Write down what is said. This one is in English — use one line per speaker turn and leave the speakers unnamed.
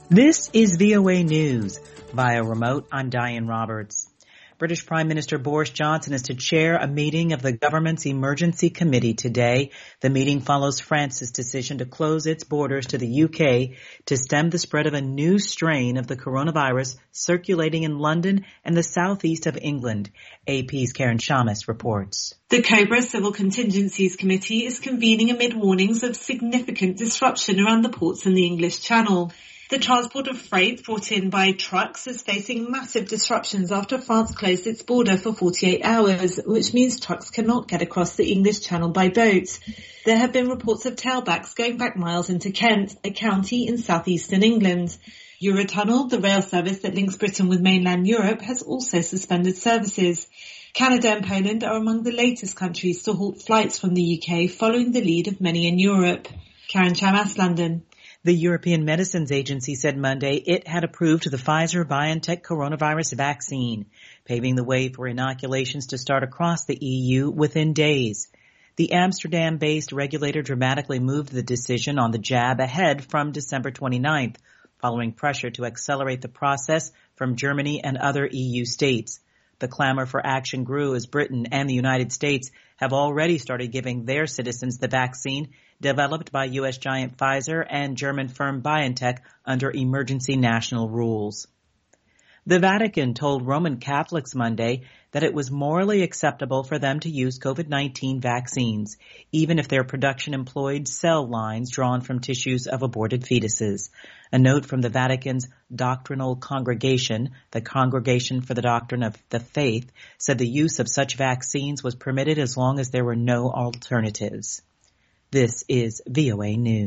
This is VOA News. Via remote, I'm Diane Roberts. British Prime Minister Boris Johnson is to chair a meeting of the government's emergency committee today. The meeting follows France's decision to close its borders to the UK to stem the spread of a new strain of the coronavirus circulating in London and the southeast of England. AP's Karen Shamus reports.
The COBRA Civil Contingencies Committee is convening amid warnings of significant disruption around the ports in the English Channel. The transport of freight brought in by trucks is facing massive disruptions after France closed its border for 48 hours, which means trucks cannot get across the English Channel by boat. There have been reports of tailbacks going back miles into Kent, a county in southeastern England. Eurotunnel, the rail service that links Britain with mainland Europe, has also suspended services. Canada and Poland are among the latest countries to halt flights from the UK following the lead of many in Europe. Karen Shamas, London.
The European Medicines Agency said Monday it had approved the Pfizer-BioNTech coronavirus vaccine, paving the way for inoculations to start across the EU within days. The Amsterdam-based regulator dramatically moved the decision on the jab ahead from December 29th, following pressure to accelerate the process from Germany and other EU states. The clamor for action grew as Britain and the United States have already started giving their citizens the vaccine developed by U.S. giant Pfizer and German firm BioNTech under emergency national rules. The Vatican told Roman Catholics Monday that it was morally acceptable for them to use COVID-19 vaccines, even if their production employed cell lines drawn from tissues of aborted fetuses. A note from the Vatican's doctrinal congregation, the Congregation for the Doctrine of the Faith, said the use of such vaccines was permitted as long as there were no alternatives. This is VOA News.